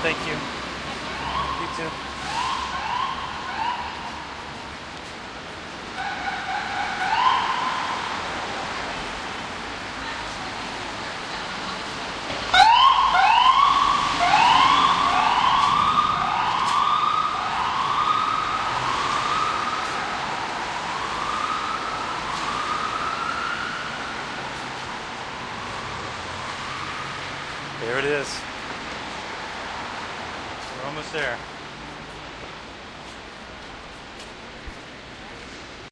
Thank you. You too. There it is. We're almost there.